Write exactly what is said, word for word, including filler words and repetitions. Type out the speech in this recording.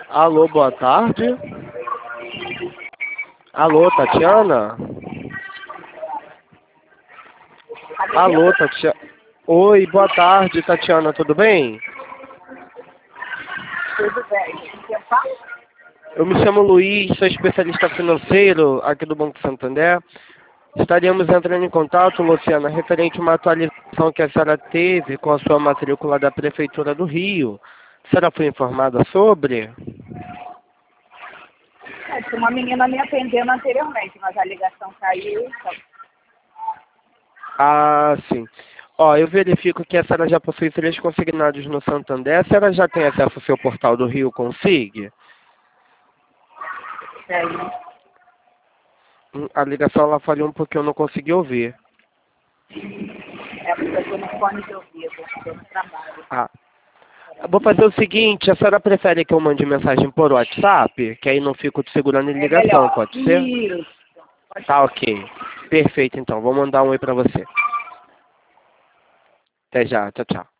Alô, boa tarde. Alô, Tatiana? Alô, Tatiana? Oi, boa tarde, Tatiana, tudo bem? Tudo bem. Quem fala? Eu me chamo Luiz, sou especialista financeiro aqui do Banco Santander. Estaríamos entrando em contato, Luciana, referente a uma atualização que a senhora teve com a sua matrícula da Prefeitura do Rio. A senhora foi informada sobre? É, tinha uma menina me atendendo anteriormente, mas a ligação caiu. Então... Ah, sim. Ó, eu verifico que a senhora já possui três consignados no Santander. A senhora já tem acesso ao seu portal do Rio Consig? É, Hum, A ligação ela falhou um pouquinho, eu não consegui ouvir. é porque eu estou no fone de ouvido, estou no trabalho. Ah, eu vou fazer o seguinte, a senhora prefere que eu mande mensagem por WhatsApp? Que aí não fico te segurando em É ligação, melhor. pode ser? Isso. Pode Tá, ser. ok. Perfeito, então. Vou mandar um oi pra você. Até já, tchau, tchau.